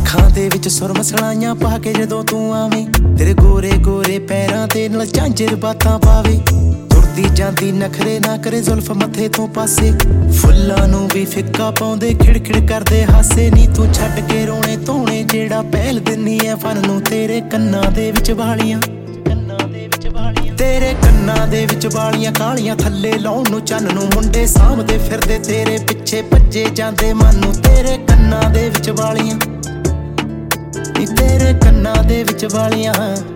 ਅੱਖਾਂ ਦੇ ਵਿੱਚ ਸੁਰਮ ਸਲਾਈਆਂ ਪਾ ਕੇ ਜਦੋਂ ਤੂੰ ਆਵੇਂ, ਤੇਰੇ ਗੋਰੇ ਗੋਰੇ ਪੈਰਾਂ ਤੇ ਨਾਲ ਝਾਂਜਰ ਬਾਤਾਂ ਪਾਵੇ। ਤੁਰਦੀ ਜਾਂਦੀ ਨਖਰੇ ਨਾ ਕਰੇ ਜ਼ੁਲਫ ਮੱਥੇ ਤੋਂ ਪਾਸੇ, ਫੁੱਲਾਂ ਨੂੰ ਵੀ ਫਿੱਕਾ ਪਾਉਂਦੇ ਖਿੜਖਿੜ ਕਰਦੇ ਹਾਸੇ। ਨੀ ਤੂੰ ਛੱਡ ਕੇ ਰੋਣੇ ਧੋਣੇ ਜਿਹੜਾ ਪਹਿਲ ਦਿੰਨੀ ਐ ਫਨ ਨੂੰ, ਤੇਰੇ ਕੰਨਾਂ ਦੇ ਵਿੱਚ ਵਾਲੀਆਂ, ਤੇਰੇ ਕੰਨਾਂ ਦੇ ਵਿੱਚ ਵਾਲੀਆਂ ਕਾਲੀਆਂ ਥੱਲੇ ਲਾਉਣ ਨੂੰ ਚੰਨ ਨੂੰ। ਮੁੰਡੇ ਸਾਂਭਦੇ ਫਿਰਦੇ ਤੇਰੇ ਪਿੱਛੇ ਭੱਜੇ ਜਾਂਦੇ ਮਨ ਨੂੰ, ਤੇਰੇ ਕੰਨਾਂ ਦੇ ਵਿੱਚ ਵਾਲੀਆਂ, ਨੀ ਤੇਰੇ ਕੰਨਾਂ ਦੇ ਵਿੱਚ ਵਾਲੀਆਂ।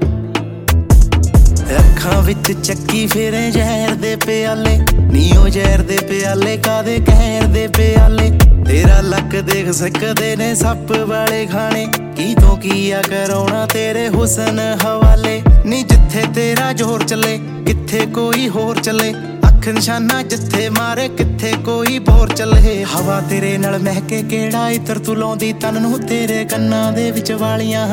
ਅੱਖਾਂ ਵਿੱਚ ਚੱਕੀ ਫਿਰੇ ਜ਼ਹਿਰ ਦੇ ਪਿਆਲੇ, ਨੀ ਉਹ ਜ਼ਹਿਰ ਦੇ ਪਿਆਲੇ ਕਾਦੇ ਕਹਿਰ ਦੇ ਪਿਆਲੇ। ਤੇਰਾ ਲੱਕ ਦੇਖ ਸਕਦੇ ਨੇ ਸੱਪ ਵਾਲੇ ਖਾਣੇ, ਕੀ ਤੋਂ ਕੀ ਆ ਕਰਾਉਣਾ ਤੇਰੇ ਹੁਸਨ ਹਵਾਲੇ। ਨੀ ਜਿੱਥੇ ਤੇਰਾ ਜ਼ੋਰ ਚੱਲੇ ਕਿੱਥੇ ਕੋਈ ਹੋਰ ਚੱਲੇ, ਅੱਖ ਨਿਸ਼ਾਨਾ ਜਿੱਥੇ ਮਾਰੇ ਕਿੱਥੇ ਕੋਈ ਬੋਰ ਚੱਲੇ। ਹਵਾ ਤੇਰੇ ਨਾਲ ਮਹਿਕੇ ਕਿਹੜਾ ਇਤਰ ਤੂੰ ਲਾਉਂਦੀ ਤਨ ਨੂੰ, ਤੇਰੇ ਕੰਨਾਂ ਦੇ ਵਿੱਚ ਵਾਲੀਆਂ,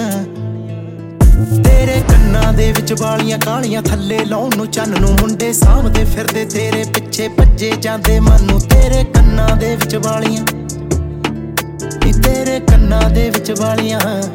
ਤੇਰੇ ਕੰਨਾਂ ਦੇ ਵਿੱਚ ਵਾਲੀਆਂ ਕਾਲੀਆਂ ਥੱਲੇ ਲਾਉਣ ਨੂੰ ਚੰਨ ਨੂੰ। ਮੁੰਡੇ ਸਾਂਭਦੇ ਫਿਰਦੇ ਤੇਰੇ ਪਿੱਛੇ ਭੱਜੇ ਜਾਂਦੇ ਮਨ ਨੂੰ, ਤੇਰੇ ਕੰਨਾਂ ਦੇ ਵਿੱਚ ਵਾਲੀਆਂ, ਨੀ ਤੇਰੇ ਕੰਨਾਂ ਦੇ ਵਿੱਚ ਵਾਲੀਆਂ।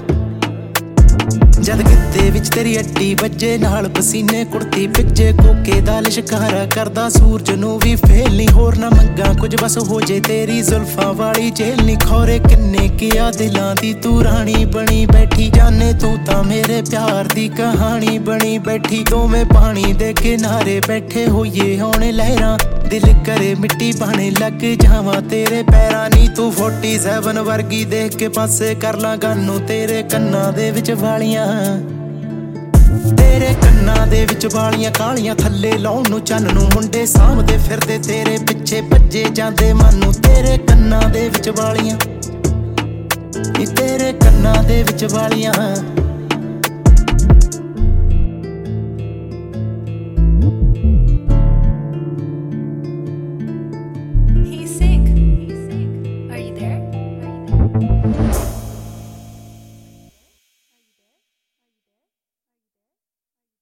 ਜਦ ਗਿੱਤੇ ਵਿੱਚ ਤੇਰੀ ਅੱਡੀ ਵੱਜੇ ਨਾਲ ਪਸੀਨੇ ਕੁੜਤੀ ਭਿੱਜੇ, ਕੋਕੇ ਦਾ ਲਿਸ਼ਕਾਰਾ ਕਰਦਾ ਸੂਰਜ ਨੂੰ ਵੀ ਫੇਲ ਨੀ। ਹੋਰ ਨਾ ਮੰਗਾ ਕੁਝ ਬਸ ਹੋ ਜੇ ਤੇਰੀ ਜ਼ੁਲਫਾਂ ਵਾਲੀ ਜੇਲ ਨੀ। ਖੌਰੇ ਕਿੰਨੇ ਕੀਆ ਦਿਲਾਂ ਦੀ ਤੂੰ ਰਾਣੀ ਬਣੀ ਬੈਠੀ, ਜਾਨੇ ਤੂੰ ਤਾਂ ਮੇਰੇ ਪਿਆਰ ਦੀ ਕਹਾਣੀ ਬਣੀ ਬੈਠੀ। ਦੋਵੇਂ ਪਾਣੀ ਦੇ ਕਿਨਾਰੇ ਬੈਠੇ ਹੋਈਏ ਹੁਣ ਲਹਿਰਾਂ, ਦਿਲ ਕਰੇ ਮਿੱਟੀ ਬਣੇ ਲੱਗ ਜਾਵਾਂ ਤੇਰੇ ਪੈਰਾਂ ਨੀ। ਤੂੰ 47 ਵਰਗੀ ਦੇਖ ਕੇ ਪਾਸੇ ਕਰ ਲਾਂ ਗਾਨੂੰ, ਤੇਰੇ ਕੰਨਾਂ ਦੇ ਵਿੱਚ ਵਾਲੀਆਂ, ਤੇਰੇ ਕੰਨਾਂ ਦੇ ਵਿੱਚ ਵਾਲੀਆਂ ਕਾਲੀਆਂ ਥੱਲੇ ਲਾਉਣ ਨੂੰ ਚੰਨ ਨੂੰ। ਮੁੰਡੇ ਸਾਂਭਦੇ ਫਿਰਦੇ ਤੇਰੇ ਪਿੱਛੇ ਭੱਜੇ ਜਾਂਦੇ ਮਨ ਨੂੰ, ਤੇਰੇ ਕੰਨਾਂ ਦੇ ਵਿੱਚ ਵਾਲੀਆਂ, ਨੀ ਤੇਰੇ ਕੰਨਾਂ ਦੇ ਵਿੱਚ ਵਾਲੀਆਂ।